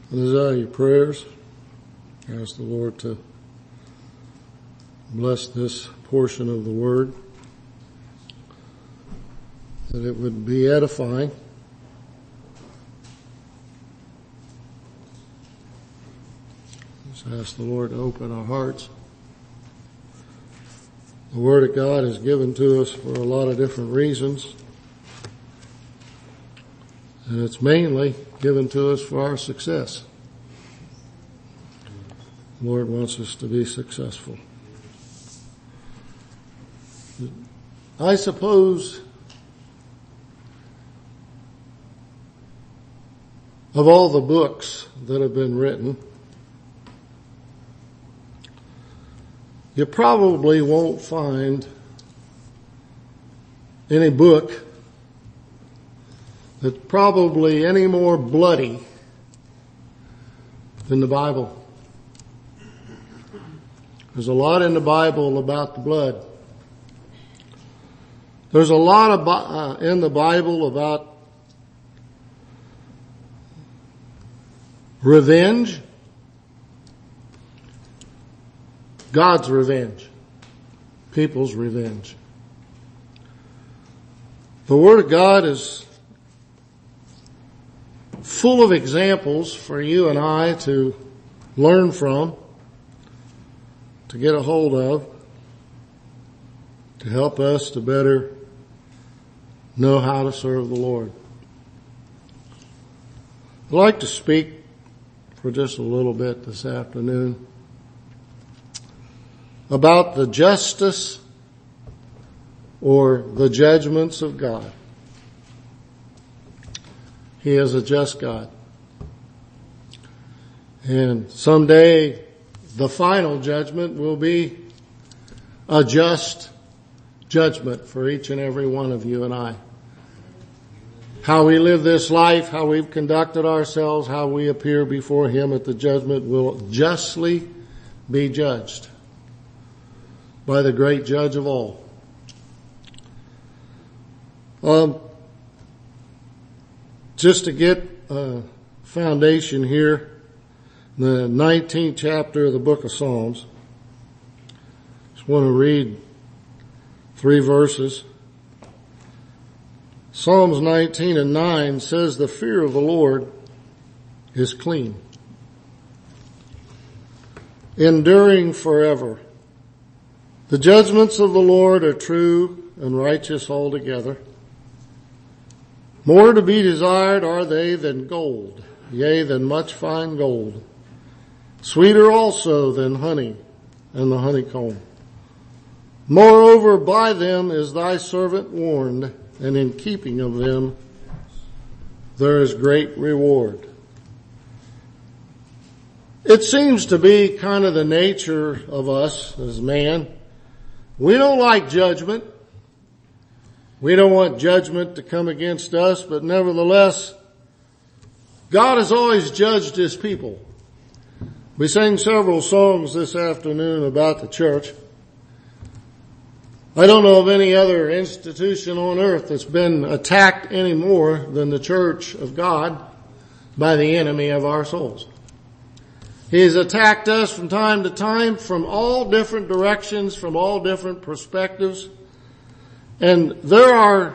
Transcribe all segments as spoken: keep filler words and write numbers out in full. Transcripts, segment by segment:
These are your prayers. Ask the Lord to bless this portion of the Word, that it would be edifying. Just ask the Lord to open our hearts. The Word of God is given to us for a lot of different reasons, and it's mainly given to us for our success. The Lord wants us to be successful. I suppose of all the books that have been written, you probably won't find any book that's probably any more bloody than the Bible. There's a lot in the Bible about the blood. There's a lot of, uh, in the Bible about revenge. God's revenge. People's revenge. The Word of God is full of examples for you and I to learn from, to get a hold of, to help us to better know how to serve the Lord. I'd like to speak for just a little bit this afternoon about the justice or the judgments of God. He is a just God. And someday the final judgment will be a just judgment for each and every one of you and I. How we live this life, how we've conducted ourselves, how we appear before Him at the judgment will justly be judged by the great judge of all. Um, just to get a foundation here, the nineteenth chapter of the book of Psalms. Just want to read three verses. Psalms nineteen and nine says, "The fear of the Lord is clean, enduring forever. The judgments of the Lord are true and righteous altogether. More to be desired are they than gold, yea, than much fine gold. Sweeter also than honey and the honeycomb. Moreover, by them is thy servant warned, and in keeping of them there is great reward." It seems to be kind of the nature of us as man. We don't like judgment. We don't want judgment to come against us, but nevertheless, God has always judged His people. We sang several songs this afternoon about the church. I don't know of any other institution on earth that's been attacked any more than the church of God by the enemy of our souls. He has attacked us from time to time from all different directions, from all different perspectives. And there are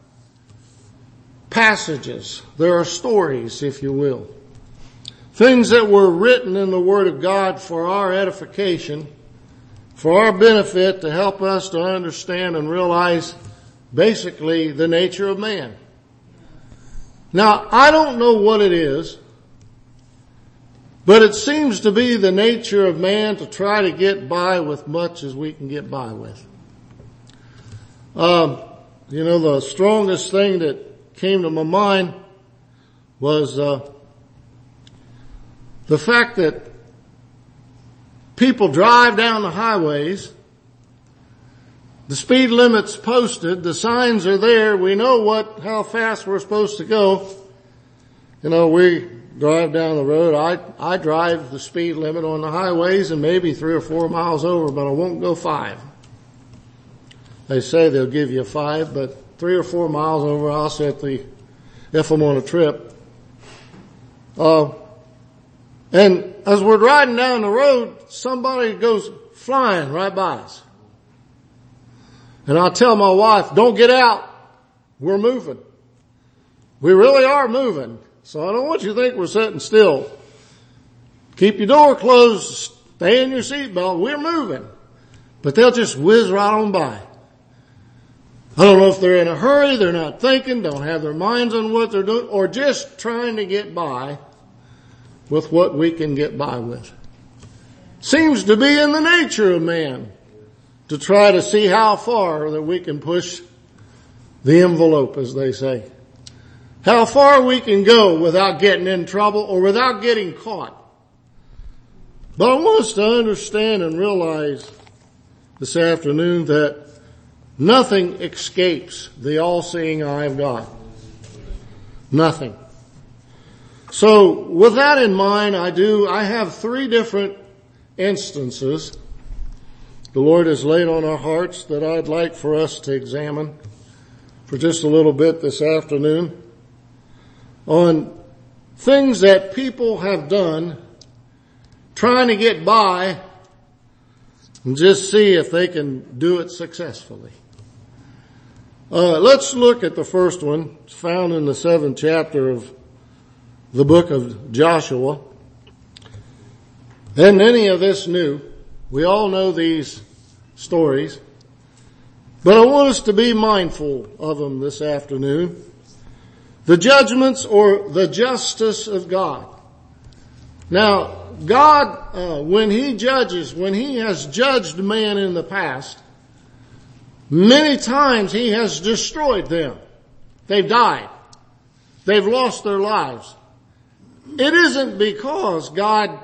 passages, there are stories, if you will, things that were written in the Word of God for our edification, for our benefit, to help us to understand and realize basically the nature of man. Now, I don't know what it is, but it seems to be the nature of man to try to get by with much as we can get by with. Um, you know, the strongest thing that came to my mind was uh the fact that people drive down the highways, the speed limit's posted, the signs are there, we know what, how fast we're supposed to go. You know, we drive down the road, I, I drive the speed limit on the highways and maybe three or four miles over, but I won't go five. They say they'll give you five, but three or four miles over I'll set the, if I'm on a trip. Uh, And as we're riding down the road, somebody goes flying right by us. And I tell my wife, don't get out. We're moving. We really are moving. So I don't want you to think we're sitting still. Keep your door closed. Stay in your seatbelt. We're moving. But they'll just whiz right on by. I don't know if they're in a hurry, they're not thinking, don't have their minds on what they're doing, or just trying to get by with what we can get by with. Seems to be in the nature of man to try to see how far that we can push the envelope, as they say. How far we can go without getting in trouble or without getting caught. But I want us to understand and realize this afternoon that nothing escapes the all-seeing eye of God. Nothing. So with that in mind, I do, I have three different instances the Lord has laid on our hearts that I'd like for us to examine for just a little bit this afternoon on things that people have done trying to get by and just see if they can do it successfully. Uh, let's look at the first one. It's found in the seventh chapter of the book of Joshua. Isn't any of this new? We all know these stories. But I want us to be mindful of them this afternoon. The judgments or the justice of God. Now, God, uh, when He judges, when He has judged man in the past, many times He has destroyed them. They've died. They've lost their lives. It isn't because God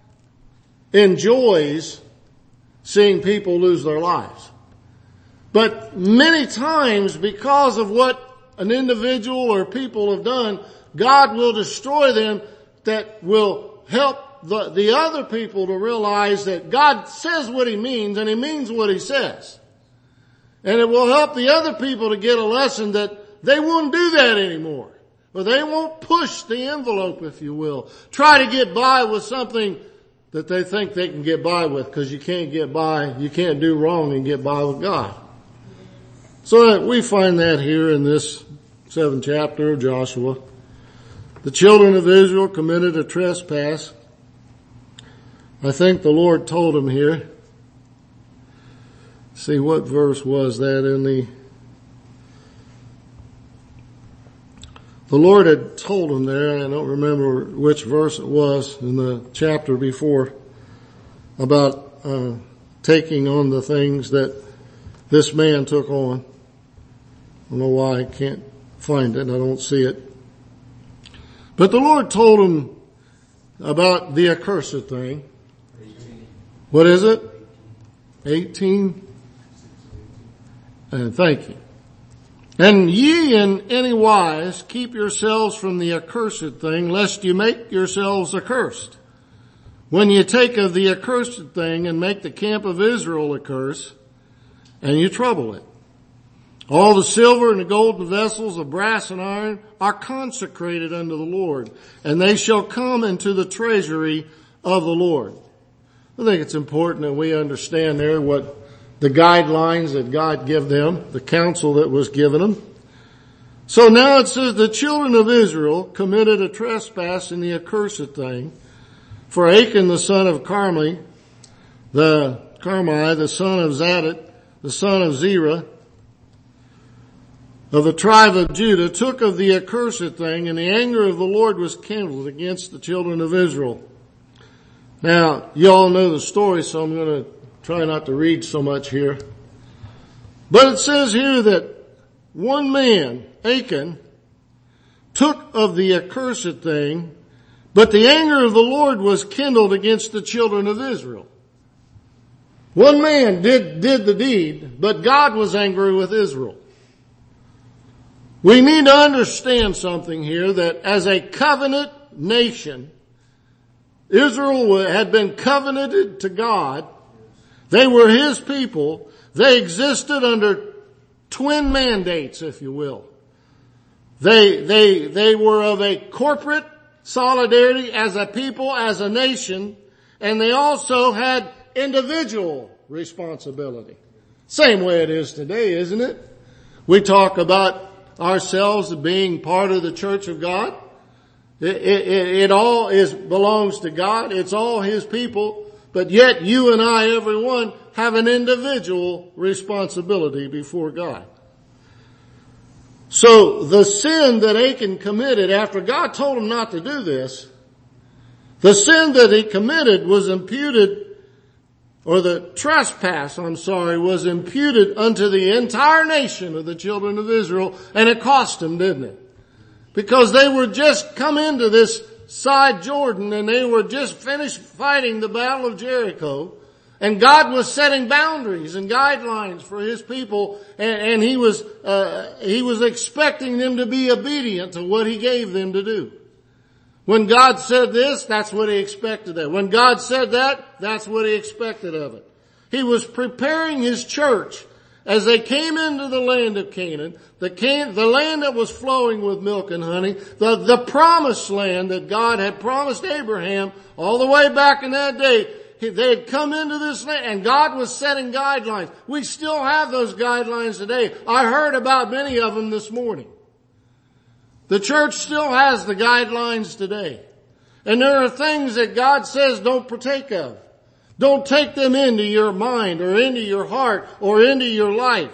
enjoys seeing people lose their lives. But many times, because of what an individual or people have done, God will destroy them that will help the, the other people to realize that God says what He means and He means what He says. And it will help the other people to get a lesson that they won't do that anymore. Or they won't push the envelope, if you will. Try to get by with something that they think they can get by with, because you can't get by, you can't do wrong and get by with God. So we find that here in this seventh chapter of Joshua. The children of Israel committed a trespass. I think the Lord told them here. See, what verse was that in the... The Lord had told them there, I don't remember which verse it was in the chapter before, about uh, taking on the things that this man took on. I don't know why I can't find it. I don't see it. But the Lord told him about the accursed thing. What is it? eighteen? And thank you. And ye in any wise keep yourselves from the accursed thing, lest you make yourselves accursed. When you take of the accursed thing and make the camp of Israel a curse, and you trouble it. All the silver and the golden vessels of brass and iron are consecrated unto the Lord, and they shall come into the treasury of the Lord. I think it's important that we understand there what the guidelines that God gave them, the counsel that was given them. So now it says the children of Israel committed a trespass in the accursed thing. For Achan the son of Carmi, the Carmi, the son of Zadok, the son of Zerah, of the tribe of Judah, took of the accursed thing, and the anger of the Lord was kindled against the children of Israel. Now, you all know the story, so I'm going to try not to read so much here. But it says here that one man, Achan, took of the accursed thing, but the anger of the Lord was kindled against the children of Israel. One man did, did the deed, but God was angry with Israel. We need to understand something here, that as a covenant nation, Israel had been covenanted to God. They were His people. They existed under twin mandates, if you will. They, they, they were of a corporate solidarity as a people, as a nation, and they also had individual responsibility. Same way it is today, isn't it? We talk about ourselves as being part of the church of God. It, it, it all is, belongs to God. It's all His people. But yet you and I, everyone, have an individual responsibility before God. So the sin that Achan committed after God told him not to do this, the sin that he committed was imputed, or the trespass, I'm sorry, was imputed unto the entire nation of the children of Israel, and it cost them, didn't it? Because they were just come into this side Jordan and they were just finished fighting the battle of Jericho, and God was setting boundaries and guidelines for His people, and, and He was, uh, He was expecting them to be obedient to what He gave them to do. When God said this, that's what He expected of it. When God said that, that's what He expected of it. He was preparing His church as they came into the land of Canaan, the, can, the land that was flowing with milk and honey, the, the promised land that God had promised Abraham all the way back in that day. They had come into this land and God was setting guidelines. We still have those guidelines today. I heard about many of them this morning. The church still has the guidelines today. And there are things that God says don't partake of. Don't take them into your mind or into your heart or into your life.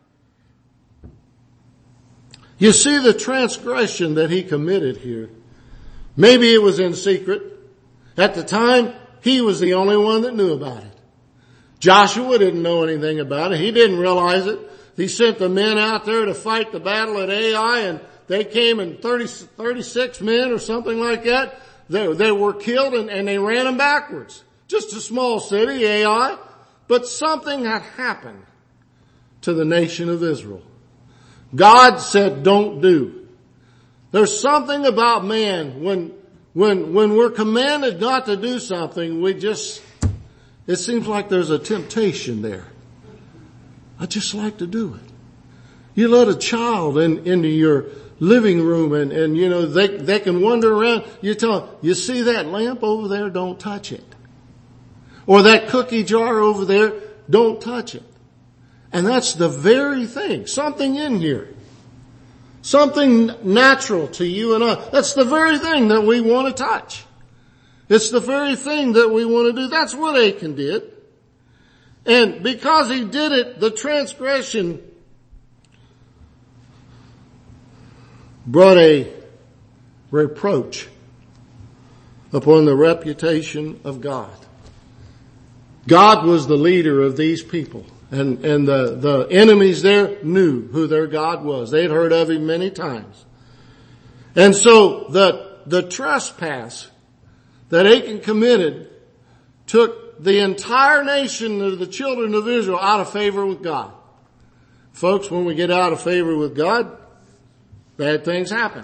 You see the transgression that he committed here. Maybe it was in secret. At the time, he was the only one that knew about it. Joshua didn't know anything about it. He didn't realize it. He sent the men out there to fight the battle at Ai, and they came in thirty, thirty-six men or something like that. They, they were killed and, and they ran them backwards. Just a small city, Ai. But something had happened to the nation of Israel. God said, don't do. There's something about man when, when, when we're commanded not to do something, we just, it seems like there's a temptation there. I just like to do it. You let a child in, into your living room and, and you know, they, they can wander around. You tell them, you see that lamp over there? Don't touch it. Or that cookie jar over there? Don't touch it. And that's the very thing. Something in here. Something natural to you and I. That's the very thing that we want to touch. It's the very thing that we want to do. That's what Achan did. And because he did it, the transgression brought a reproach upon the reputation of God. God was the leader of these people. And, and the, the enemies there knew who their God was. They had heard of him many times. And so the, the trespass that Achan committed took the entire nation of the children of Israel out of favor with God. Folks, when we get out of favor with God, bad things happen.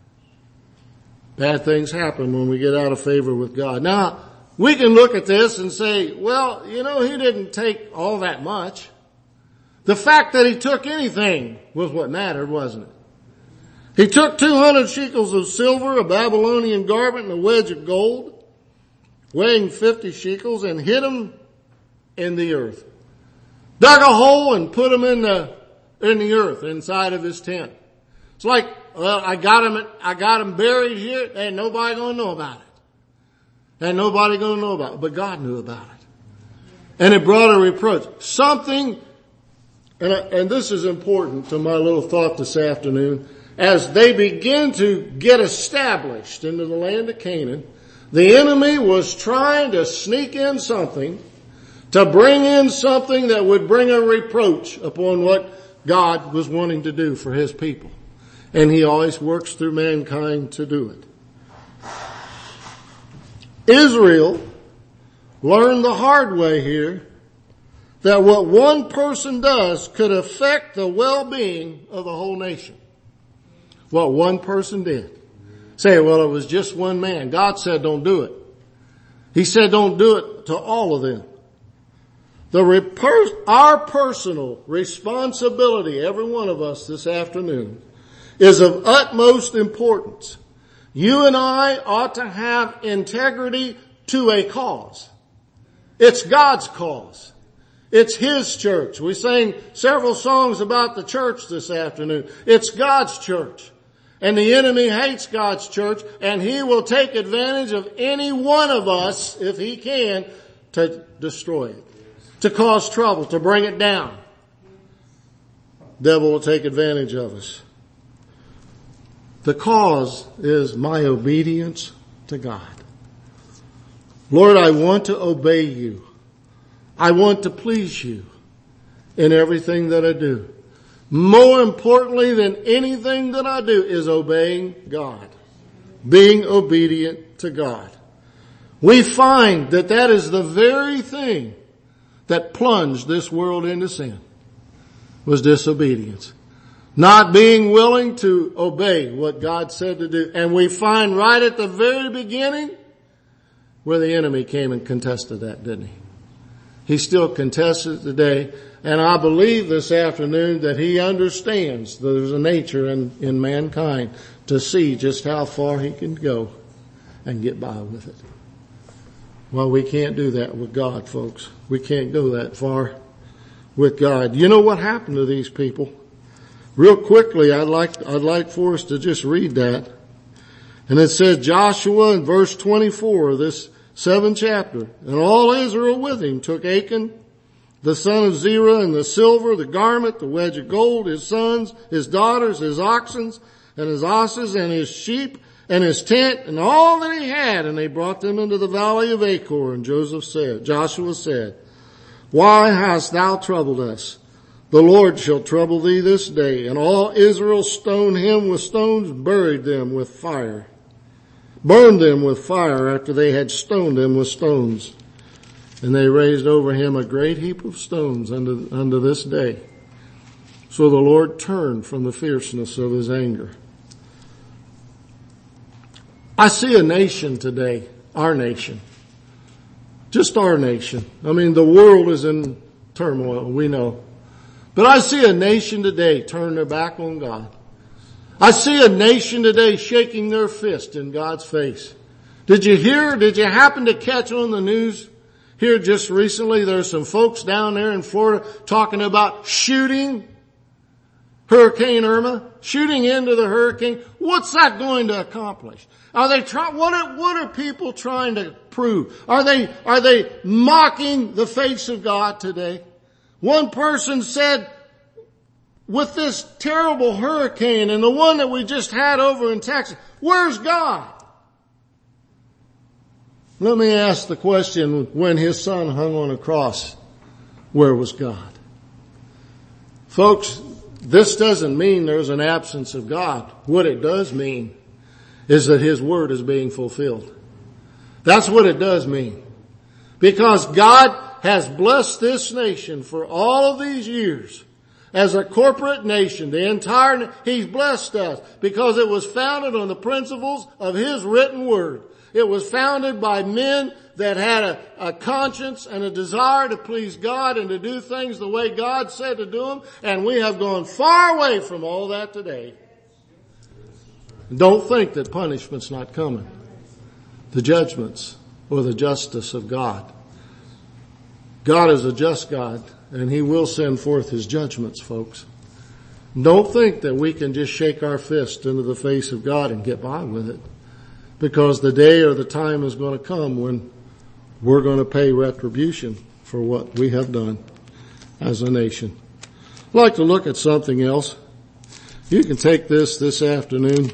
Bad things happen when we get out of favor with God. Now, we can look at this and say, well, you know, he didn't take all that much. The fact that he took anything was what mattered, wasn't it? He took two hundred shekels of silver, a Babylonian garment, and a wedge of gold, weighing fifty shekels, and hid them in the earth. Dug a hole and put them in the, in the earth inside of his tent. It's like, well, I got him, I got him buried here, and nobody gonna know about it. And nobody gonna know about it, but God knew about it. And it brought a reproach. Something, and, I, and this is important to my little thought this afternoon, as they begin to get established into the land of Canaan, the enemy was trying to sneak in something, to bring in something that would bring a reproach upon what God was wanting to do for his people. And he always works through mankind to do it. Israel learned the hard way here that what one person does could affect the well-being of the whole nation. What one person did. Say, well, it was just one man. God said don't do it. He said don't do it to all of them. The rep- our personal responsibility, every one of us this afternoon, is of utmost importance. You and I ought to have integrity to a cause. It's God's cause. It's His church. We sang several songs about the church this afternoon. It's God's church. And the enemy hates God's church, and he will take advantage of any one of us, if he can, to destroy it, to cause trouble, to bring it down. Devil will take advantage of us. The cause is my obedience to God. Lord, I want to obey you. I want to please you in everything that I do. More importantly than anything that I do is obeying God. Being obedient to God. We find that that is the very thing that plunged this world into sin. Was disobedience. Not being willing to obey what God said to do. And we find right at the very beginning where the enemy came and contested that, didn't he? He still contests it today. And I believe this afternoon that he understands that there's a nature in, in mankind to see just how far he can go and get by with it. Well, we can't do that with God, folks. We can't go that far with God. You know what happened to these people? Real quickly, I'd like, I'd like for us to just read that. And it says Joshua in verse twenty-four of this seventh chapter, and all Israel with him took Achan, the son of Zerah, and the silver, the garment, the wedge of gold, his sons, his daughters, his oxen, and his asses, and his sheep, and his tent, and all that he had, and they brought them into the valley of Achor. And Joseph said, Joshua said, why hast thou troubled us? The Lord shall trouble thee this day. And all Israel stoned him with stones, buried them with fire. Burned them with fire after they had stoned him with stones. And they raised over him a great heap of stones unto, unto this day. So the Lord turned from the fierceness of his anger. I see a nation today, our nation. Just our nation. I mean, the world is in turmoil, we know. But I see a nation today turn their back on God. I see a nation today shaking their fist in God's face. Did you hear, did you happen to catch on the news here just recently? There's some folks down there in Florida talking about shooting Hurricane Irma, shooting into the hurricane. What's that going to accomplish? Are they trying, what are, what are people trying to prove? Are they, are they mocking the face of God today? One person said, with this terrible hurricane and the one that we just had over in Texas, where's God? Let me ask the question, when his son hung on a cross, where was God? Folks, this doesn't mean there's an absence of God. What it does mean is that his word is being fulfilled. That's what it does mean. Because God has blessed this nation for all of these years as a corporate nation. The entire, he's blessed us because it was founded on the principles of his written word. It was founded by men that had a, a conscience and a desire to please God and to do things the way God said to do them. And we have gone far away from all that today. Don't think that punishment's not coming. The judgments or the justice of God. God is a just God, and he will send forth his judgments, folks. Don't think that we can just shake our fist into the face of God and get by with it. Because the day or the time is going to come when we're going to pay retribution for what we have done as a nation. I'd like to look at something else. You can take this this afternoon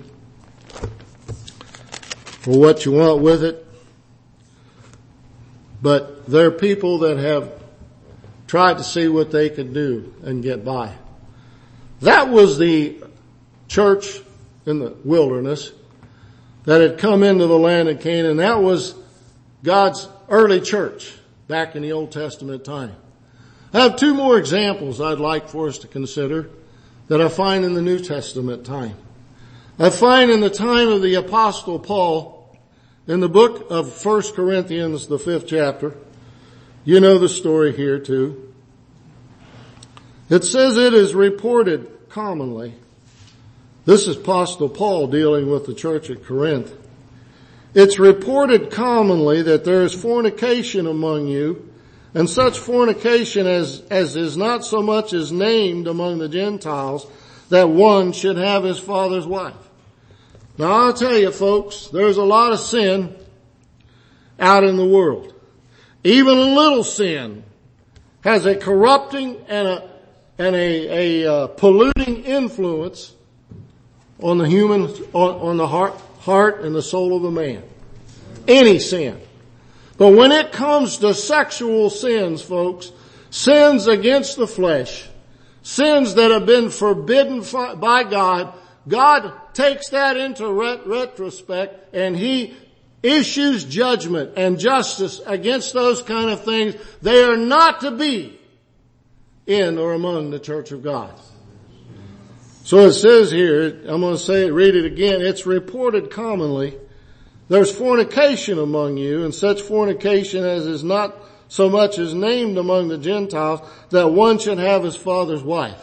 for what you want with it. But there are people that have tried to see what they could do and get by. That was the church in the wilderness that had come into the land of Canaan. That was God's early church back in the Old Testament time. I have two more examples I'd like for us to consider that I find in the New Testament time. I find in the time of the Apostle Paul in the book of First Corinthians, the fifth chapter. You know the story here too. It says it is reported commonly This is Apostle Paul dealing with the church at Corinth. It's reported commonly that there is fornication among you, and such fornication as, as is not so much as named among the Gentiles, that one should have his father's wife. Now I'll tell you folks, there's a lot of sin out in the world. Even a little sin has a corrupting and a, and a, a uh, polluting influence on the human, on, on the heart, heart and the soul of a man. Any sin. But when it comes to sexual sins, folks, sins against the flesh, sins that have been forbidden by God, God takes that into ret- retrospect and He issues judgment and justice against those kind of things. They are not to be in or among the church of God. So it says here, I'm going to say it, read it again. It's reported commonly, there's fornication among you, and such fornication as is not so much as named among the Gentiles, that one should have his father's wife.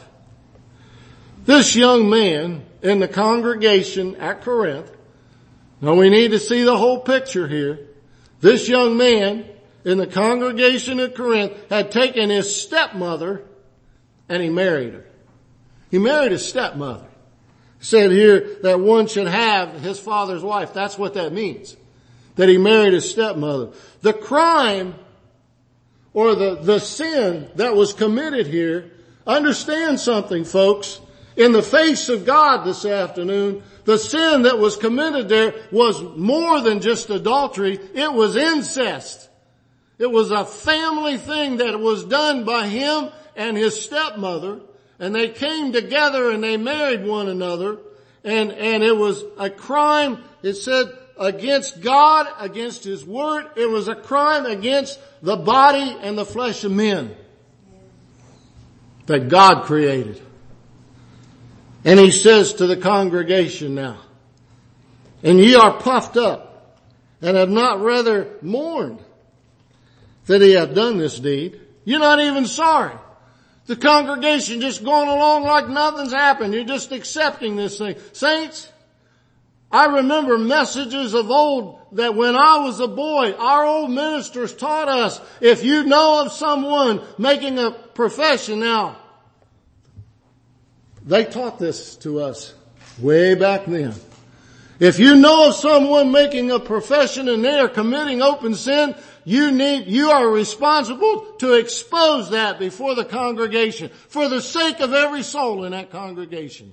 This young man in the congregation at Corinth, now we need to see the whole picture here. This young man in the congregation at Corinth had taken his stepmother and he married her. He married his stepmother. It said here that one should have his father's wife. That's what that means. That he married his stepmother. The crime or the, the sin that was committed here, understand something, folks. In the face of God this afternoon, the sin that was committed there was more than just adultery. It was incest. It was a family thing that was done by him and his stepmother. And they came together and they married one another. And, and it was a crime, it said, against God, against His Word. It was a crime against the body and the flesh of men that God created. And He says to the congregation now, and ye are puffed up and have not rather mourned that he hath done this deed. You're not even sorry. The congregation just going along like nothing's happened. You're just accepting this thing. Saints, I remember messages of old that when I was a boy, our old ministers taught us, if you know of someone making a profession now, they taught this to us way back then. If you know of someone making a profession and they are committing open sin, you need, you are responsible to expose that before the congregation for the sake of every soul in that congregation.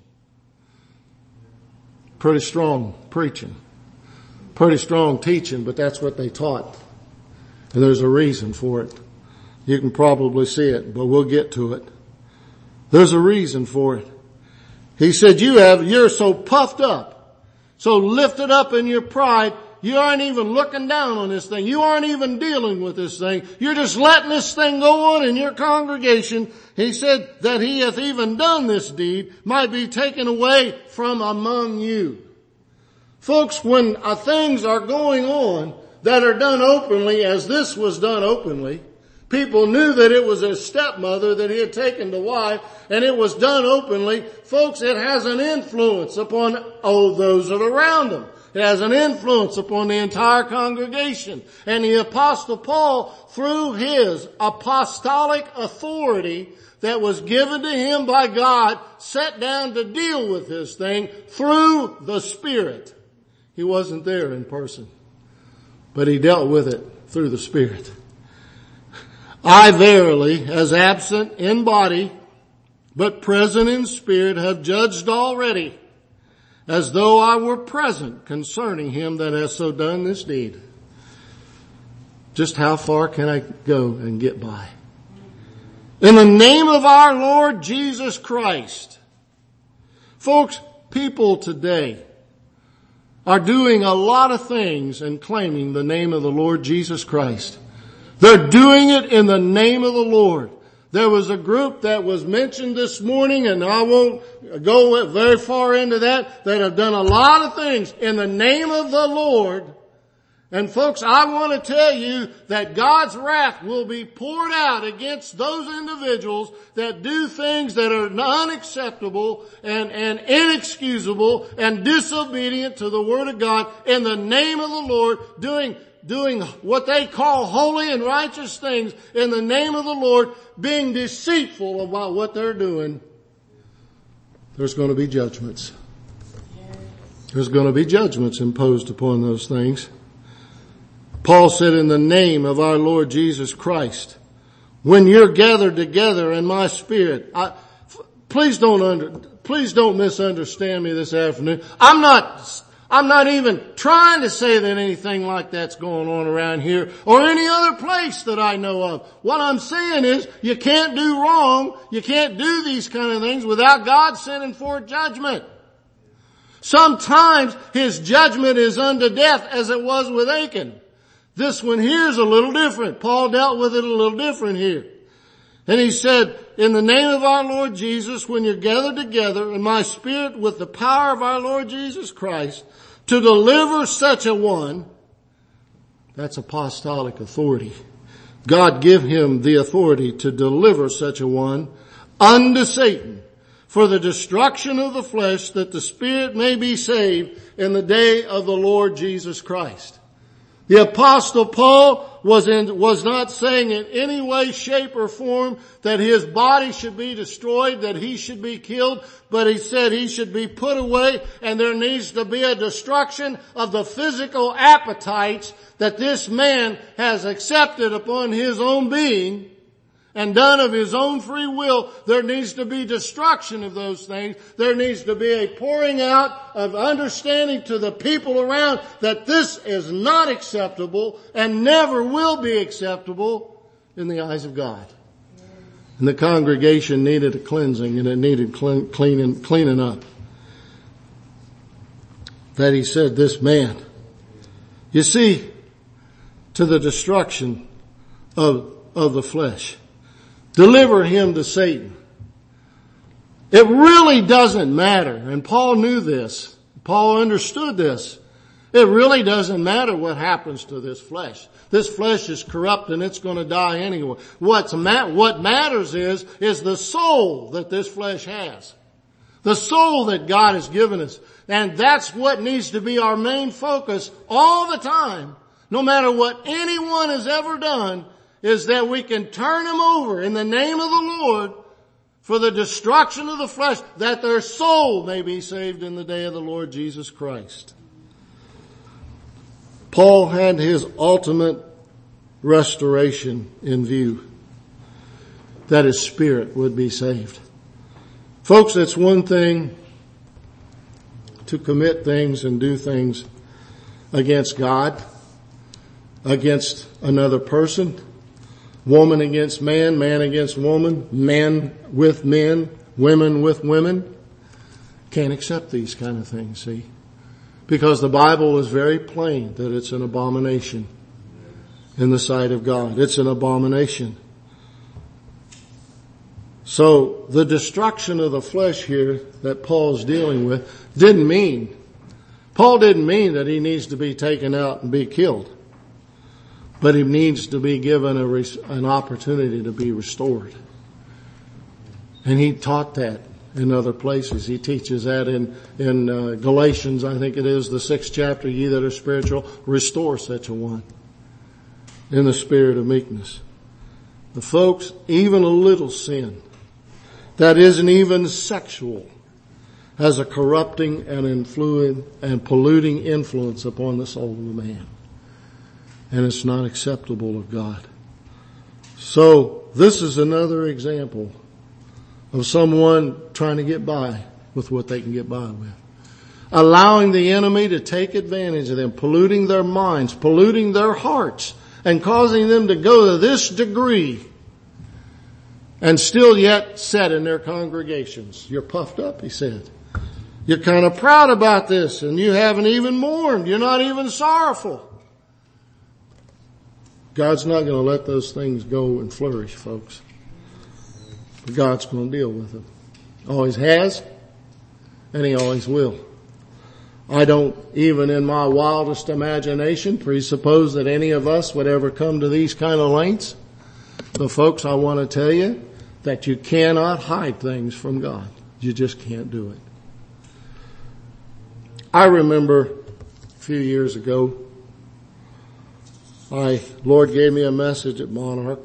Pretty strong preaching. Pretty strong teaching, but that's what they taught. And there's a reason for it. You can probably see it, but we'll get to it. There's a reason for it. He said, you have, you're so puffed up, so lifted up in your pride, you aren't even looking down on this thing. You aren't even dealing with this thing. You're just letting this thing go on in your congregation. He said that he hath even done this deed might be taken away from among you. Folks, when uh, things are going on that are done openly, as this was done openly, people knew that it was his stepmother that he had taken to wife, and it was done openly. Folks, it has an influence upon, oh, those that are around him. It has an influence upon the entire congregation. And the Apostle Paul, through his apostolic authority that was given to him by God, sat down to deal with this thing through the Spirit. He wasn't there in person, but he dealt with it through the Spirit. I verily, as absent in body, but present in spirit, have judged already, as though I were present concerning him that has so done this deed. Just how far can I go and get by? In the name of our Lord Jesus Christ. Folks, people today are doing a lot of things and claiming the name of the Lord Jesus Christ. They're doing it in the name of the Lord. There was a group that was mentioned this morning, and I won't go very far into that, that have done a lot of things in the name of the Lord, And folks, I want to tell you that God's wrath will be poured out against those individuals that do things that are unacceptable and, and inexcusable and disobedient to the Word of God in the name of the Lord, doing, doing what they call holy and righteous things in the name of the Lord, being deceitful about what they're doing. There's going to be judgments. There's going to be judgments imposed upon those things. Paul said, in the name of our Lord Jesus Christ, when you're gathered together in my spirit, I, please don't under, please don't misunderstand me this afternoon. I'm not, I'm not even trying to say that anything like that's going on around here or any other place that I know of. What I'm saying is you can't do wrong. You can't do these kind of things without God sending forth judgment. Sometimes His judgment is unto death, as it was with Achan. This one here is a little different. Paul dealt with it a little different here. And he said, in the name of our Lord Jesus, when you're gathered together in my spirit with the power of our Lord Jesus Christ, to deliver such a one, that's apostolic authority. God give him the authority to deliver such a one unto Satan for the destruction of the flesh, that the spirit may be saved in the day of the Lord Jesus Christ. The Apostle Paul was in, was not saying in any way, shape, or form that his body should be destroyed, that he should be killed, but he said he should be put away, and there needs to be a destruction of the physical appetites that this man has accepted upon his own being and done of his own free will. There needs to be destruction of those things. There needs to be a pouring out of understanding to the people around that this is not acceptable and never will be acceptable in the eyes of God. And the congregation needed a cleansing, and it needed clean, cleaning, cleaning up. That he said, this man, you see, to the destruction of, of the flesh. Deliver him to Satan. It really doesn't matter. And Paul knew this. Paul understood this. It really doesn't matter what happens to this flesh. This flesh is corrupt and it's going to die anyway. What's ma- what matters is, is the soul that this flesh has. The soul that God has given us. And that's what needs to be our main focus all the time. No matter what anyone has ever done, is that we can turn them over in the name of the Lord for the destruction of the flesh, that their soul may be saved in the day of the Lord Jesus Christ. Paul had his ultimate restoration in view, that his spirit would be saved. Folks, it's one thing to commit things and do things against God, against another person, woman against man, man against woman, men with men, women with women. Can't accept these kind of things, see? Because the Bible is very plain that it's an abomination in the sight of God. It's an abomination. So the destruction of the flesh here that Paul's dealing with didn't mean, Paul didn't mean that he needs to be taken out and be killed. But he needs to be given a, an opportunity to be restored. And he taught that in other places. He teaches that in, in uh, Galatians, I think it is, the sixth chapter, ye that are spiritual, restore such a one in the spirit of meekness. The folks, even a little sin that isn't even sexual has a corrupting and influent and polluting influence upon the soul of a man. And it's not acceptable of God. So this is another example of someone trying to get by with what they can get by with. Allowing the enemy to take advantage of them, polluting their minds, polluting their hearts, and causing them to go to this degree and still yet sit in their congregations. You're puffed up, he said. You're kind of proud about this, and you haven't even mourned. You're not even sorrowful. God's not going to let those things go and flourish, folks. But God's going to deal with them. Always has, and He always will. I don't even in my wildest imagination presuppose that any of us would ever come to these kind of lengths. But folks, I want to tell you that you cannot hide things from God. You just can't do it. I remember a few years ago, I, Lord gave me a message at Monarch.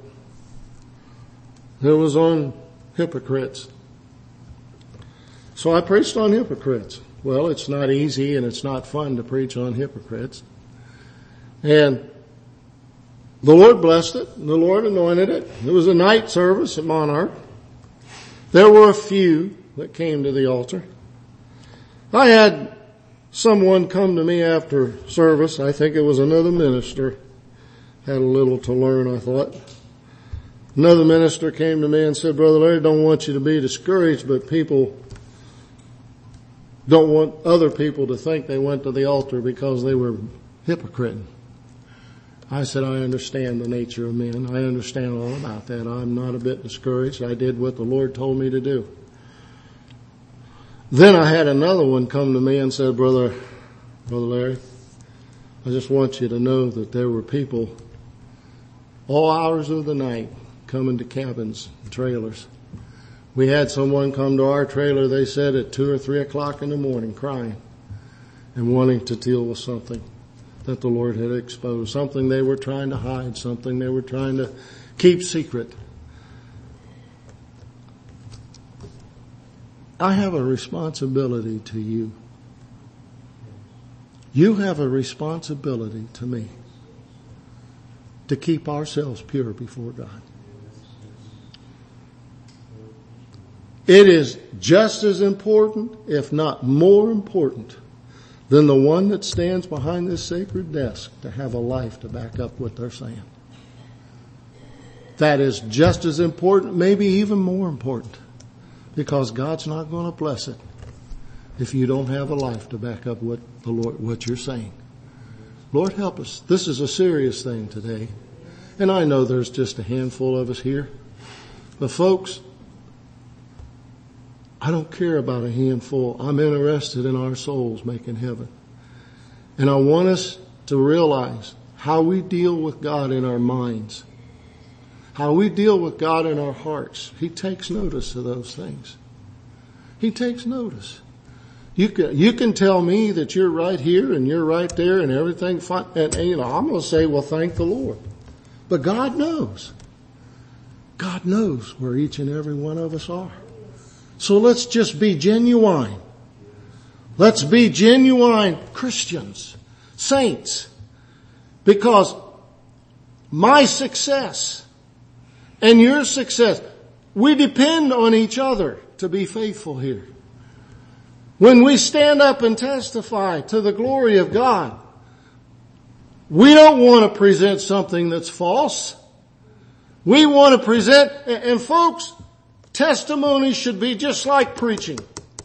It was on hypocrites. So I preached on hypocrites. Well, it's not easy and it's not fun to preach on hypocrites. And the Lord blessed it, and the Lord anointed it. It was a night service at Monarch. There were a few that came to the altar. I had someone come to me after service. I think it was another minister. Had a little to learn, I thought. Another minister came to me and said, Brother Larry, don't want you to be discouraged, but people don't want other people to think they went to the altar because they were hypocrite. I said, I understand the nature of men. I understand all about that. I'm not a bit discouraged. I did what the Lord told me to do. Then I had another one come to me and said, Brother, Brother Larry, I just want you to know that there were people all hours of the night coming to cabins and trailers. We had someone come to our trailer, they said, at two or three o'clock in the morning crying and wanting to deal with something that the Lord had exposed, something they were trying to hide, something they were trying to keep secret. I have a responsibility to you. You have a responsibility to me to keep ourselves pure before God. It is just as important, if not more important, than the one that stands behind this sacred desk to have a life to back up what they're saying. That is just as important, maybe even more important, because God's not going to bless it if you don't have a life to back up what the Lord, what you're saying. Lord, help us. This is a serious thing today. And I know there's just a handful of us here. But folks, I don't care about a handful. I'm interested in our souls making heaven. And I want us to realize how we deal with God in our minds, how we deal with God in our hearts. He takes notice of those things. He takes notice. You can, you can tell me that you're right here and you're right there and everything fine. And, and you know, I'm going to say, well, thank the Lord. But God knows. God knows where each and every one of us are. So let's just be genuine. Let's be genuine Christians, saints, because my success and your success, we depend on each other to be faithful here. When we stand up and testify to the glory of God, we don't want to present something that's false. We want to present, and folks, testimony should be just like preaching.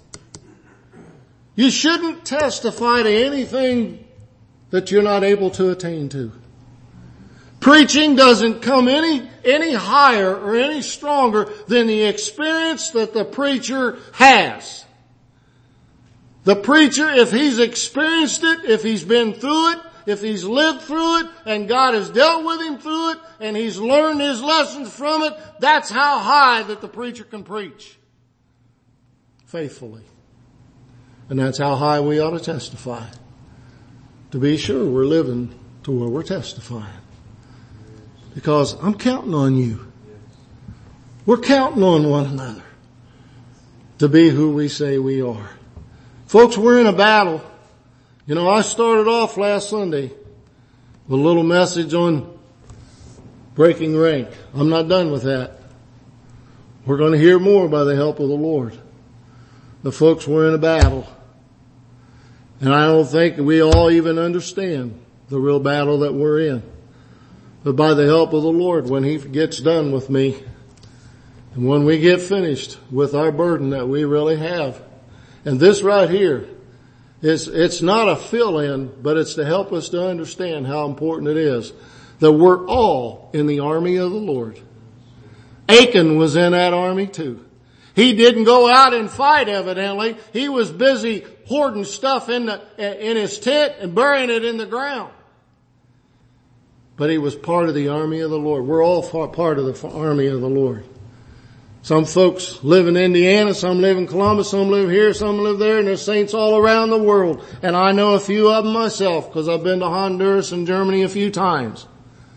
You shouldn't testify to anything that you're not able to attain to. Preaching doesn't come any, any higher or any stronger than the experience that the preacher has. The preacher, if he's experienced it, if he's been through it, if he's lived through it, and God has dealt with him through it, and he's learned his lessons from it, that's how high that the preacher can preach. Faithfully. And that's how high we ought to testify. To be sure we're living to where we're testifying. Because I'm counting on you. We're counting on one another to be who we say we are. Folks, we're in a battle. You know, I started off last Sunday with a little message on breaking rank. I'm not done with that. We're going to hear more by the help of the Lord. But folks, we're in a battle. And I don't think we all even understand the real battle that we're in. But by the help of the Lord, when He gets done with me, and when we get finished with our burden that we really have, and this right here, It's, it's not a fill-in, but it's to help us to understand how important it is that we're all in the army of the Lord. Achan was in that army too. He didn't go out and fight, evidently. He was busy hoarding stuff in the, in his tent and burying it in the ground. But he was part of the army of the Lord. We're all part of the army of the Lord. Some folks live in Indiana, some live in Columbus, some live here, some live there, and there's saints all around the world. And I know a few of them myself because I've been to Honduras and Germany a few times.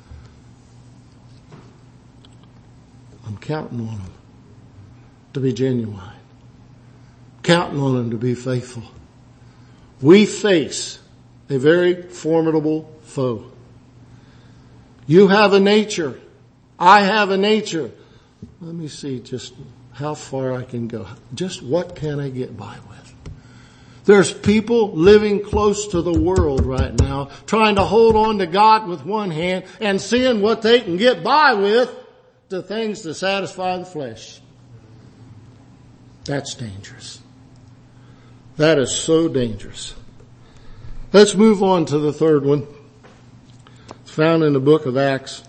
I'm counting on them to be genuine. Counting on them to be faithful. We face a very formidable foe. You have a nature. I have a nature. Let me see just how far I can go. Just what can I get by with? There's people living close to the world right now, trying to hold on to God with one hand and seeing what they can get by with to things to satisfy the flesh. That's dangerous. That is so dangerous. Let's move on to the third one. It's found in the book of Acts.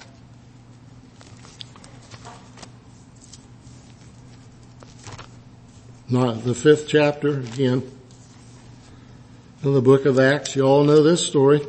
Not the fifth chapter again in the book of Acts. You all know this story.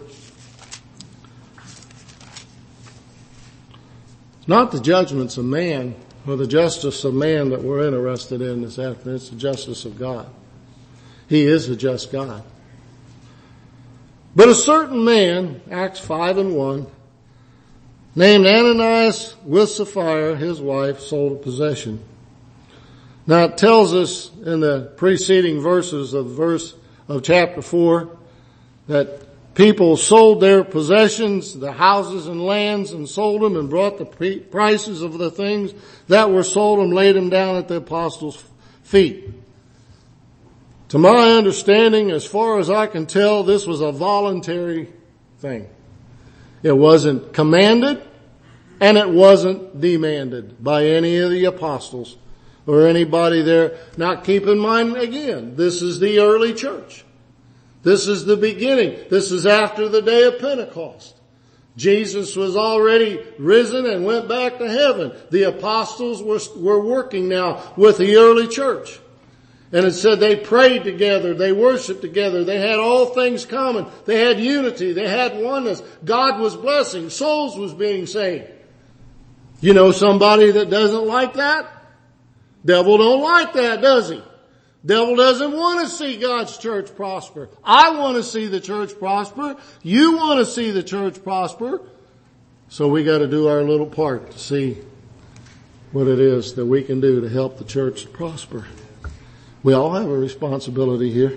It's not the judgments of man or the justice of man that we're interested in this afternoon. It's the justice of God. He is a just God. But a certain man, Acts five and one, named Ananias with Sapphira, his wife, sold a possession. Now it tells us in the preceding verses of verse of chapter four that people sold their possessions, the houses and lands, and sold them and brought the prices of the things that were sold and laid them down at the apostles' feet. To my understanding, as far as I can tell, this was a voluntary thing. It wasn't commanded and it wasn't demanded by any of the apostles or anybody there. Now keep in mind again, this is the early church. This is the beginning. This is after the day of Pentecost. Jesus was already risen and went back to heaven. The apostles were, were working now with the early church. And it said they prayed together, they worshiped together, they had all things common, they had unity, they had oneness. God was blessing, souls was being saved. You know somebody that doesn't like that? Devil don't like that, does he? Devil doesn't want to see God's church prosper. I want to see the church prosper. You want to see the church prosper. So we got to do our little part to see what it is that we can do to help the church to prosper. We all have a responsibility here.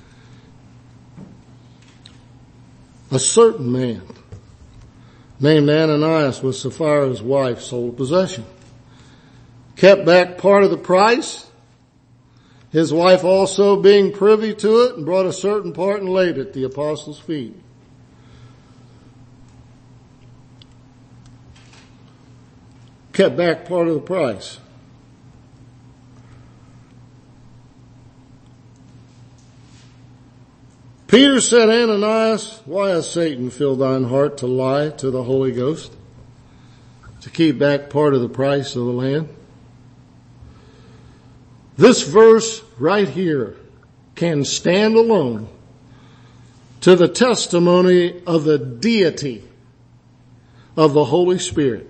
A certain man named Ananias with Sapphira's wife sold a possession. Kept back part of the price. His wife also being privy to it and brought a certain part and laid it at the apostles' feet. Kept back part of the price. Peter said, Ananias, why has Satan filled thine heart to lie to the Holy Ghost, to keep back part of the price of the land? This verse right here can stand alone to the testimony of the deity of the Holy Spirit.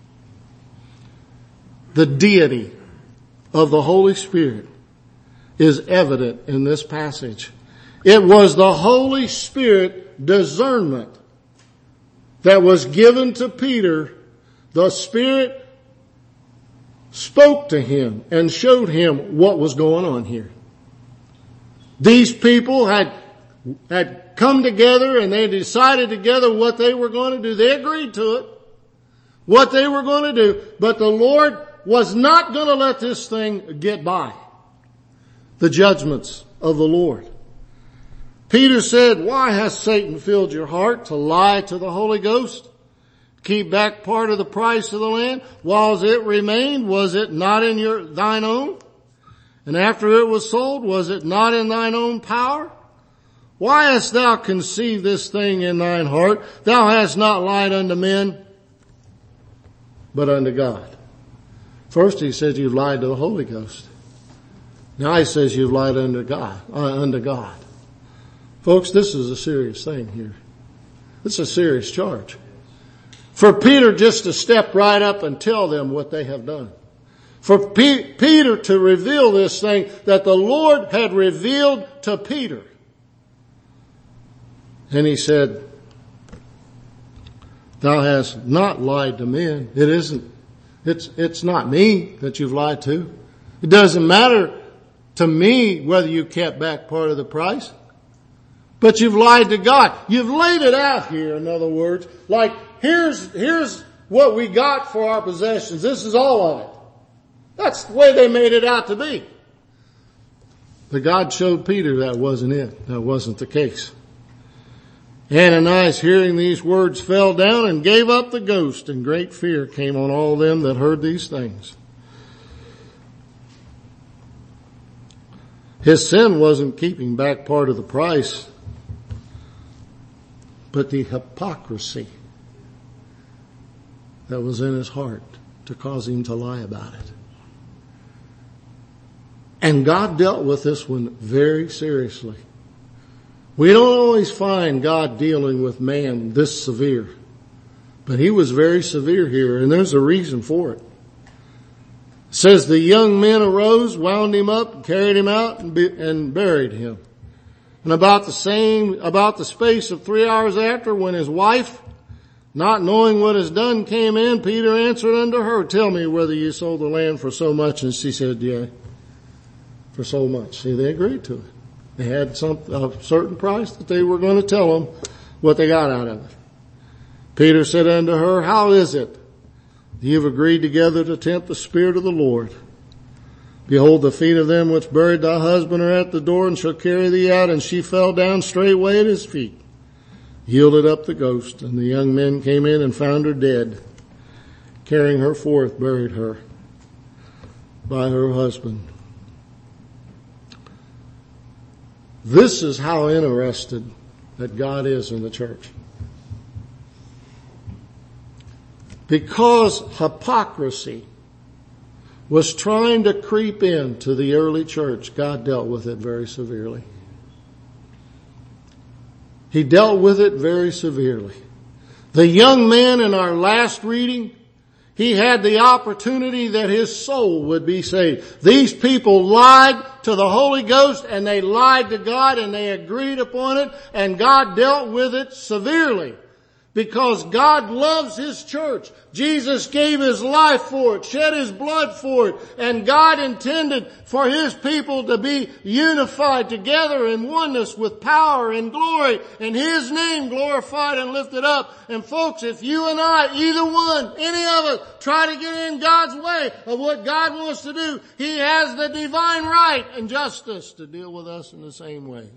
The deity of the Holy Spirit is evident in this passage. It was the Holy Spirit discernment that was given to Peter. The Spirit spoke to him and showed him what was going on here. These people had, had come together and they decided together what they were going to do. They agreed to it, what they were going to do, but the Lord was not going to let this thing get by. The judgments of the Lord. Peter said, why has Satan filled your heart to lie to the Holy Ghost? Keep back part of the price of the land. Whiles it remained, was it not in your, thine own? And after it was sold, was it not in thine own power? Why hast thou conceived this thing in thine heart? Thou hast not lied unto men, but unto God. First he said you lied to the Holy Ghost. Now he says you've lied unto God, uh, unto God. Folks, this is a serious thing here. It's a serious charge. For Peter just to step right up and tell them what they have done. For P- Peter to reveal this thing that the Lord had revealed to Peter. And he said, thou hast not lied to men. It isn't, it's, it's not me that you've lied to. It doesn't matter to me whether you kept back part of the price. But you've lied to God. You've laid it out here, in other words, like here's, here's what we got for our possessions. This is all of it. That's the way they made it out to be. But God showed Peter that wasn't it. That wasn't the case. Ananias, hearing these words, fell down and gave up the ghost, and great fear came on all them that heard these things. His sin wasn't keeping back part of the price, but the hypocrisy that was in his heart to cause him to lie about it. And God dealt with this one very seriously. We don't always find God dealing with man this severe, but he was very severe here, and there's a reason for it. It says the young men arose, wound him up, carried him out, and, be, and buried him. And about the same, about the space of three hours after, when his wife, not knowing what is done, came in, Peter answered unto her, tell me whether you sold the land for so much. And she said, yeah, for so much. See, they agreed to it. They had some, a certain price that they were going to tell them what they got out of it. Peter said unto her, how is it that you have agreed together to tempt the Spirit of the Lord? Behold, the feet of them which buried thy husband are at the door, and shall carry thee out. And she fell down straightway at his feet, yielded up the ghost. And the young men came in and found her dead, carrying her forth, buried her by her husband. This is how interested that God is in the church. Because hypocrisy was trying to creep into the early church, God dealt with it very severely. He dealt with it very severely. The young man in our last reading, he had the opportunity that his soul would be saved. These people lied to the Holy Ghost, and they lied to God, and they agreed upon it, and God dealt with it severely. Because God loves His church. Jesus gave His life for it, shed His blood for it, and God intended for His people to be unified together in oneness with power and glory, and His name glorified and lifted up. And folks, if you and I, either one, any of us, try to get in God's way of what God wants to do, He has the divine right and justice to deal with us in the same way.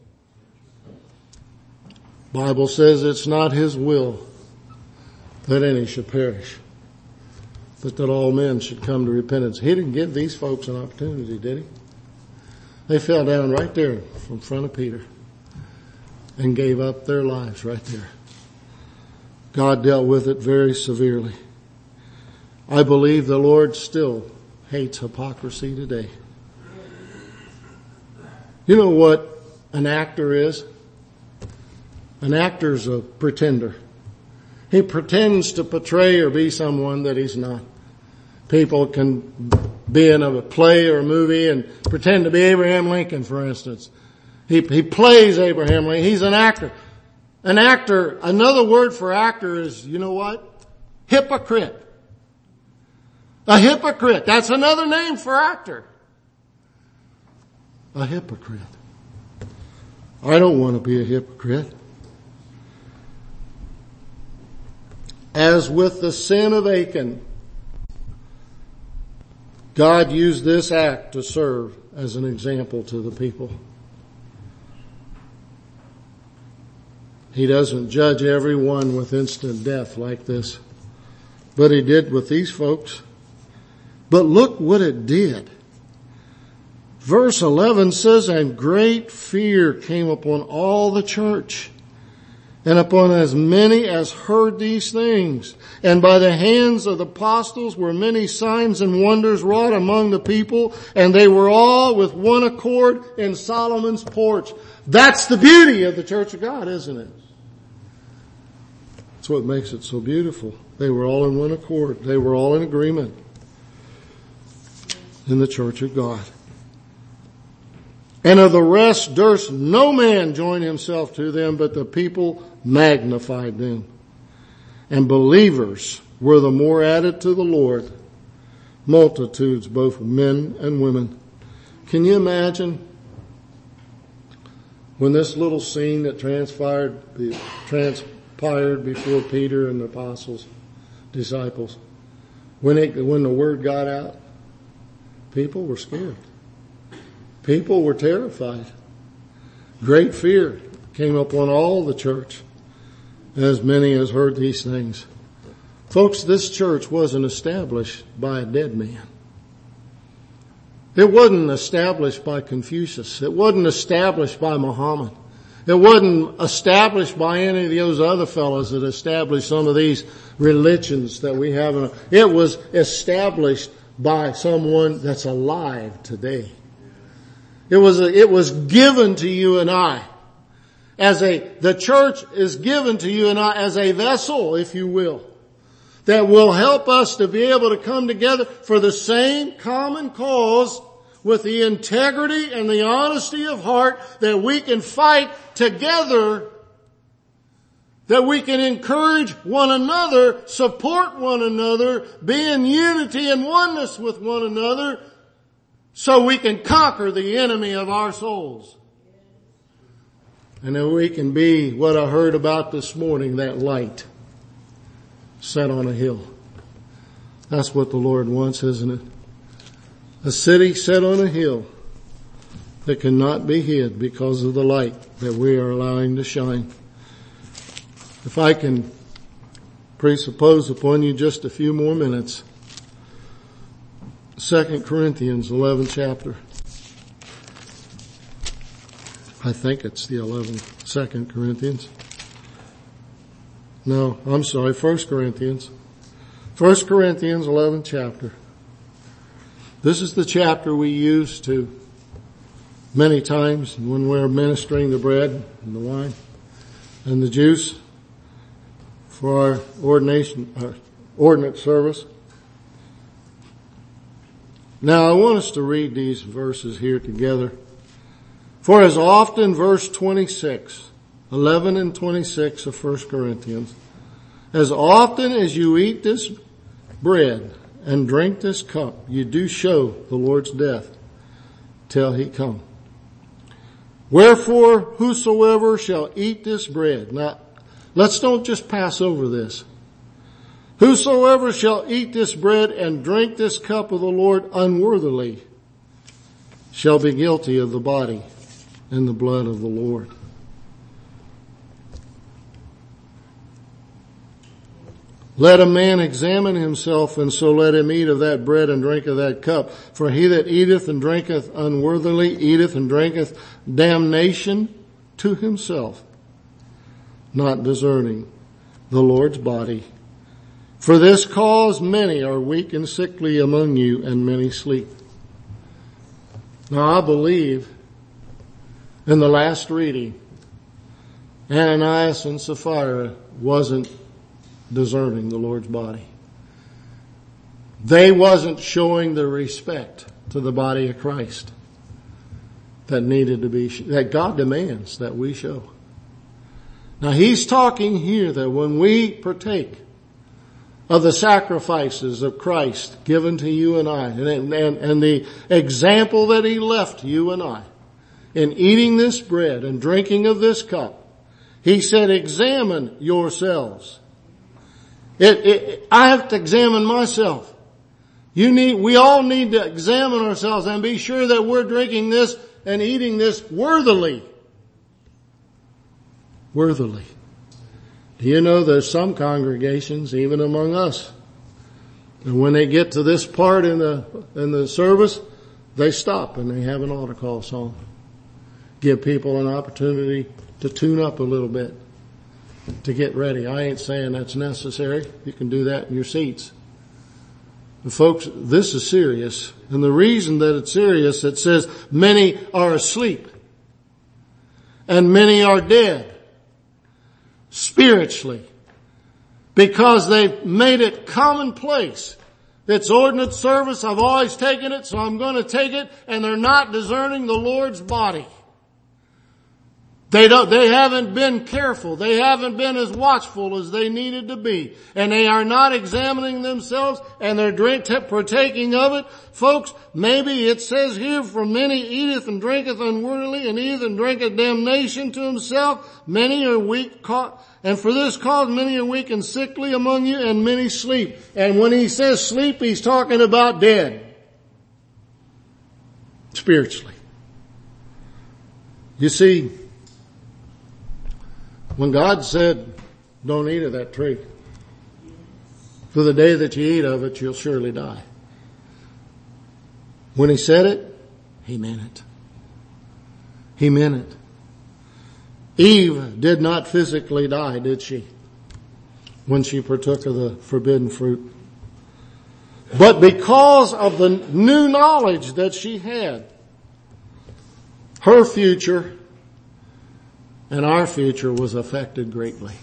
Bible says it's not His will that any should perish, but that all men should come to repentance. He didn't give these folks an opportunity, did He? They fell down right there in front of Peter and gave up their lives right there. God dealt with it very severely. I believe the Lord still hates hypocrisy today. You know what an actor is? An actor's a pretender. He pretends to portray or be someone that he's not. People can be in a play or a movie and pretend to be Abraham Lincoln, for instance. He, he plays Abraham Lincoln. He's an actor. An actor, another word for actor is, you know what? Hypocrite. A hypocrite. That's another name for actor. A hypocrite. I don't want to be a hypocrite. As with the sin of Achan, God used this act to serve as an example to the people. He doesn't judge everyone with instant death like this, but He did with these folks. But look what it did. Verse eleven says, and great fear came upon all the church and upon as many as heard these things. And by the hands of the apostles were many signs and wonders wrought among the people, and they were all with one accord in Solomon's porch. That's the beauty of the Church of God, isn't it? That's what makes it so beautiful. They were all in one accord. They were all in agreement in the Church of God. And of the rest durst no man join himself to them, but the people magnified them. And believers were the more added to the Lord, multitudes, both men and women. Can you imagine when this little scene that transpired, transpired before Peter and the apostles, disciples, when it, when the word got out, people were scared. People were terrified. Great fear came upon all the church, as many as heard these things. Folks, this church wasn't established by a dead man. It wasn't established by Confucius. It wasn't established by Muhammad. It wasn't established by any of those other fellows that established some of these religions that we have. It was established by someone that's alive today. It was, a, it was given to you and I as a, the church is given to you and I as a vessel, if you will, that will help us to be able to come together for the same common cause with the integrity and the honesty of heart, that we can fight together, that we can encourage one another, support one another, be in unity and oneness with one another, so we can conquer the enemy of our souls. And then we can be what I heard about this morning, that light set on a hill. That's what the Lord wants, isn't it? A city set on a hill that cannot be hid because of the light that we are allowing to shine. If I can presuppose upon you just a few more minutes, Second Corinthians, eleventh chapter. I think it's the eleventh, Second Corinthians. No, I'm sorry, First Corinthians. First Corinthians, eleventh chapter. This is the chapter we use to many times when we're ministering the bread and the wine and the juice for our ordination, our ordinance service. Now I want us to read these verses here together. For as often, verse twenty-six, eleven and twenty-six of First Corinthians, as often as you eat this bread and drink this cup, you do show the Lord's death till he come. Wherefore, whosoever shall eat this bread. Now, let's don't just pass over this. Whosoever shall eat this bread and drink this cup of the Lord unworthily shall be guilty of the body and the blood of the Lord. Let a man examine himself, and so let him eat of that bread and drink of that cup. For he that eateth and drinketh unworthily eateth and drinketh damnation to himself, not discerning the Lord's body. For this cause many are weak and sickly among you, and many sleep. Now I believe in the last reading, Ananias and Sapphira wasn't discerning the Lord's body. They wasn't showing the respect to the body of Christ that needed to be, that God demands that we show. Now he's talking here that when we partake of the sacrifices of Christ given to you and I, and, and, and the example that he left you and I in eating this bread and drinking of this cup, he said, examine yourselves. It, it, I have to examine myself. You need, we all need to examine ourselves and be sure that we're drinking this and eating this worthily. Worthily. Do you know there's some congregations, even among us, and when they get to this part in the, in the service, they stop and they have an altar call song. Give people an opportunity to tune up a little bit. to get ready. I ain't saying that's necessary. You can do that in your seats. But folks, this is serious. And the reason that it's serious, it says many are asleep and many are dead spiritually because they've made it commonplace. It's ordinance service. I've always taken it, so I'm going to take it. And they're not discerning the Lord's body. They don't, they haven't been careful. They haven't been as watchful as they needed to be. And they are not examining themselves and they're drink, partaking of it. Folks, maybe it says here, for many eateth and drinketh unworthily and eateth and drinketh damnation to himself. Many are weak, and for this cause many are weak and sickly among you, and many sleep. And when he says sleep, he's talking about dead. Spiritually. You see, when God said, don't eat of that tree, for the day that you eat of it, you'll surely die. When he said it, he meant it. He meant it. Eve did not physically die, did she? When she partook of the forbidden fruit. But because of the new knowledge that she had, her future and our future was affected greatly.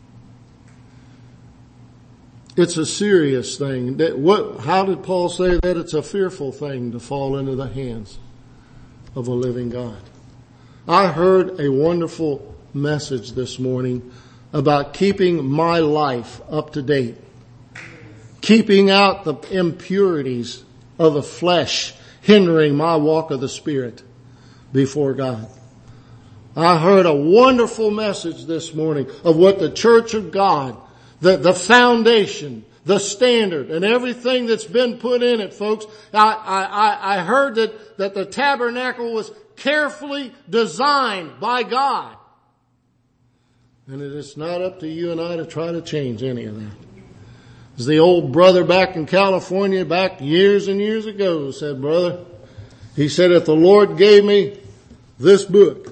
It's a serious thing. That what, how did Paul say that? It's a fearful thing to fall into the hands of a living God. I heard a wonderful message this morning about keeping my life up to date. Keeping out the impurities of the flesh hindering my walk of the Spirit before God. I heard a wonderful message this morning of what the church of God, the, the foundation, the standard, and everything that's been put in it, folks. I, I, I heard that, that the tabernacle was carefully designed by God. And it is not up to you and I to try to change any of that. As the old brother back in California, back years and years ago, said, brother, he said, if the Lord gave me this book,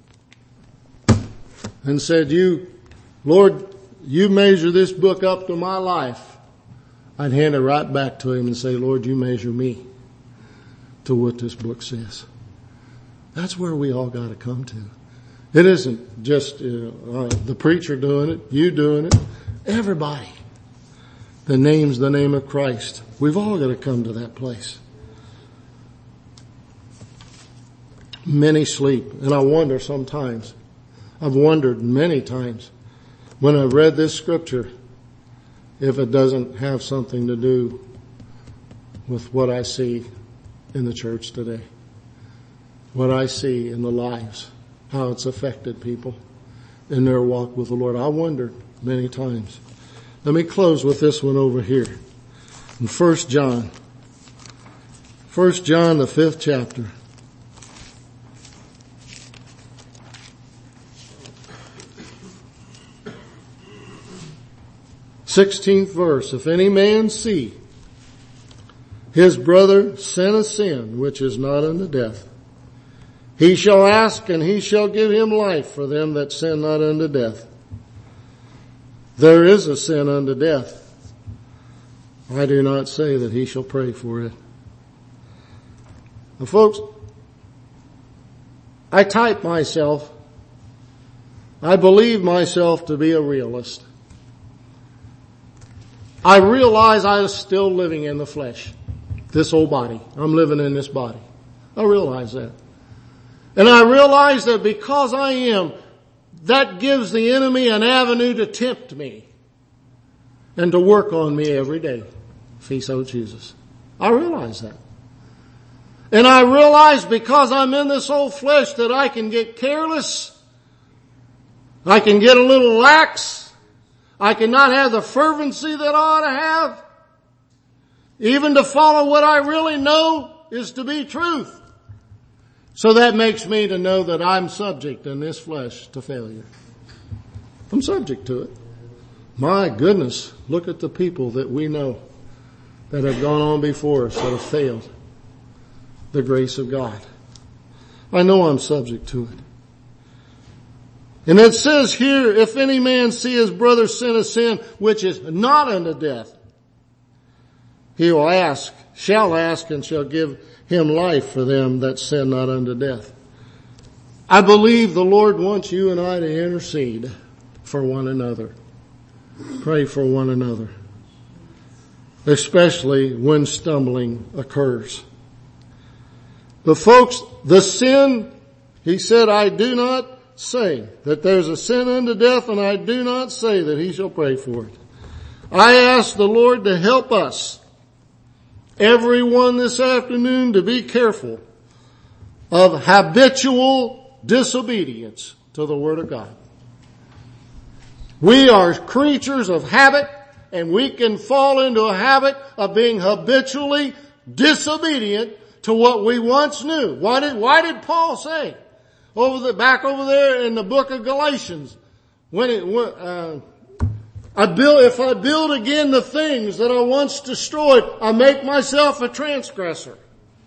and said, you, Lord, you measure this book up to my life, I'd hand it right back to him and say, Lord, you measure me to what this book says. That's where we all got to come to. It isn't just uh, uh, the preacher doing it, you doing it, everybody that names the name of Christ. We've all got to come to that place. Many sleep, and I wonder sometimes, I've wondered many times when I've read this scripture if it doesn't have something to do with what I see in the church today. What I see in the lives, how it's affected people in their walk with the Lord. I wondered many times. Let me close with this one over here. In First John. First John, the fifth chapter. Sixteenth verse, if any man see his brother sin a sin which is not unto death, he shall ask and he shall give him life for them that sin not unto death. There is a sin unto death. I do not say that he shall pray for it. Now folks, I type myself, I believe myself to be a realist. I realize I am still living in the flesh. This old body. I'm living in this body. I realize that. And I realize that because I am, that gives the enemy an avenue to tempt me and to work on me every day, if he so chooses. I realize that. And I realize because I'm in this old flesh that I can get careless. I can get a little lax. I cannot have the fervency that I ought to have. Even to follow what I really know is to be truth. So that makes me to know that I'm subject in this flesh to failure. I'm subject to it. My goodness, look at the people that we know that have gone on before us that have failed the grace of God. I know I'm subject to it. And it says here, if any man see his brother sin a sin which is not unto death, he will ask, shall ask, and shall give him life for them that sin not unto death. I believe the Lord wants you and I to intercede for one another. Pray for one another. Especially when stumbling occurs. But folks, the sin, he said, I do not say that there's a sin unto death, and I do not say that he shall pray for it. I ask the Lord to help us, everyone this afternoon, to be careful of habitual disobedience to the Word of God. We are creatures of habit, and we can fall into a habit of being habitually disobedient to what we once knew. Why did, why did Paul say over the, back over there in the book of Galatians, when it, uh, I build, if I build again the things that I once destroyed, I make myself a transgressor.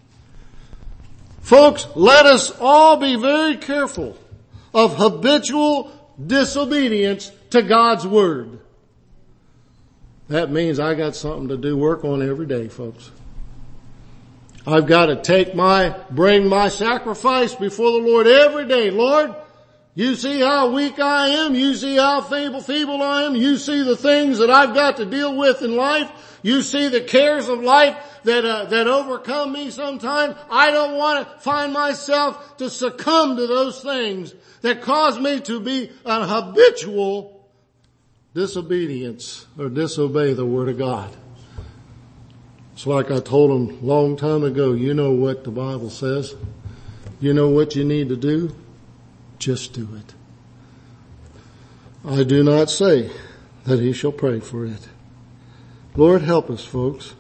Folks, let us all be very careful of habitual disobedience to God's Word. That means I got something to do work on every day, folks. I've got to take my, bring my sacrifice before the Lord every day. Lord, you see how weak I am. You see how feeble, feeble I am. You see the things that I've got to deal with in life. You see the cares of life that, uh, that overcome me sometimes. I don't want to find myself to succumb to those things that cause me to be a habitual disobedience or disobey the Word of God. It's like I told them a long time ago, you know what the Bible says. You know what you need to do? Just do it. I do not say that he shall pray for it. Lord, help us, folks.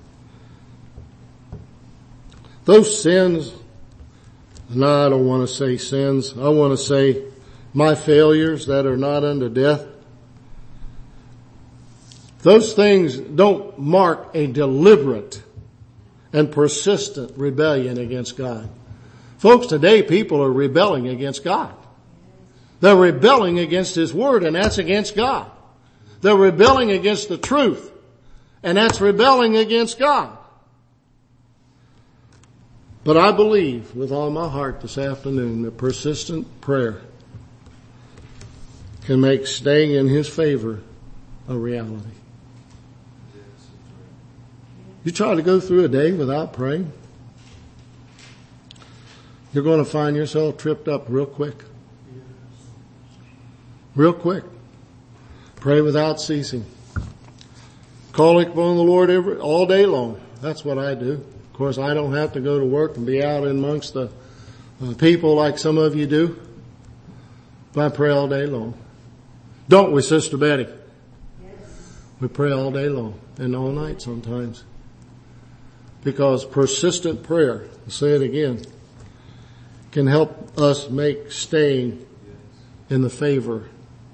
Those sins, no, I don't want to say sins. I want to say my failures that are not unto death. Those things don't mark a deliberate and persistent rebellion against God. Folks, today people are rebelling against God. They're rebelling against His Word, and that's against God. They're rebelling against the truth, and that's rebelling against God. But I believe with all my heart this afternoon that persistent prayer can make staying in His favor a reality. You try to go through a day without praying, you're going to find yourself tripped up real quick. Real quick. Pray without ceasing. Calling upon the Lord every, all day long. That's what I do. Of course, I don't have to go to work and be out amongst the uh, people like some of you do. But I pray all day long. Don't we, Sister Betty? Yes. We pray all day long and all night sometimes. Because persistent prayer, I'll say it again, can help us make staying in the favor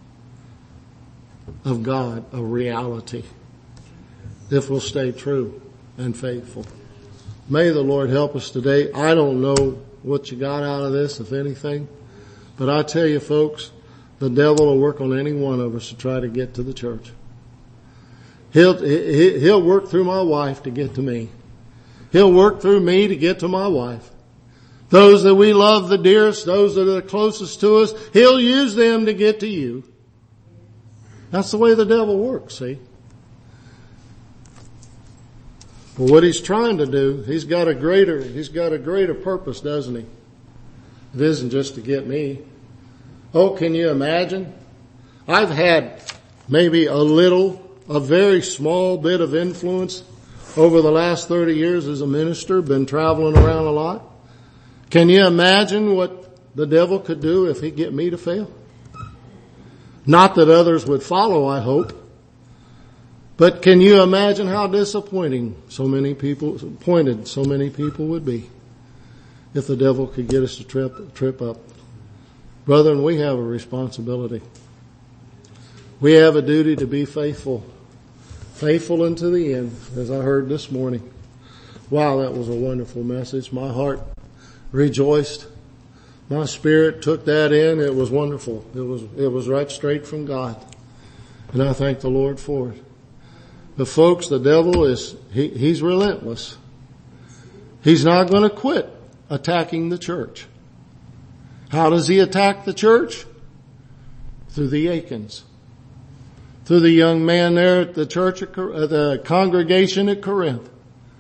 of God a reality if we'll stay true and faithful. May the Lord help us today. I don't know what you got out of this, if anything, but I tell you folks, the devil will work on any one of us to try to get to the church. He'll, he'll work through my wife to get to me. He'll work through me to get to my wife. Those that we love the dearest, those that are the closest to us, He'll use them to get to you. That's the way the devil works, see. But what he's trying to do, he's got a greater, he's got a greater purpose, doesn't he? It isn't just to get me. Oh, can you imagine? I've had maybe a little, a very small bit of influence over the last thirty years as a minister, been traveling around a lot. Can you imagine what the devil could do if he'd get me to fail? Not that others would follow, I hope. But can you imagine how disappointing so many people, appointed so many people would be if the devil could get us to trip, trip up? Brethren, we have a responsibility. We have a duty to be faithful. Faithful unto the end, as I heard this morning. Wow, that was a wonderful message. My heart rejoiced. My spirit took that in. It was wonderful. It was, it was right straight from God. And I thank the Lord for it. But folks, the devil is, he, he's relentless. He's not going to quit attacking the church. How does he attack the church? Through the Achans. Through the young man there at the church, at, uh, the congregation at Corinth.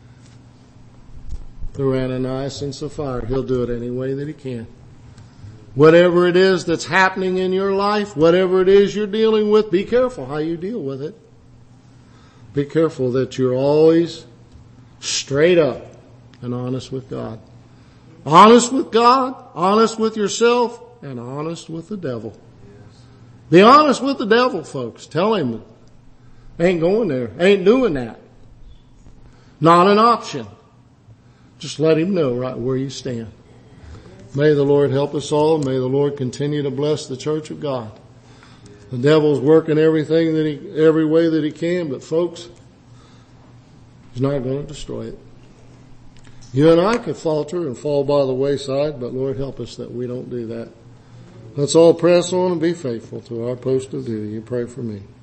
Through Ananias and Sapphira. He'll do it any way that he can. Whatever it is that's happening in your life, whatever it is you're dealing with, be careful how you deal with it. Be careful that you're always straight up and honest with God. Honest with God, honest with yourself, and honest with the devil. Be honest with the devil, folks. Tell him, ain't going there, ain't doing that. Not an option. Just let him know right where you stand. May the Lord help us all. May the Lord continue to bless the church of God. The devil's working everything that he, every way that he can, but folks, he's not going to destroy it. You and I could falter and fall by the wayside, but Lord help us that we don't do that. Let's all press on and be faithful to our post of duty. You pray for me.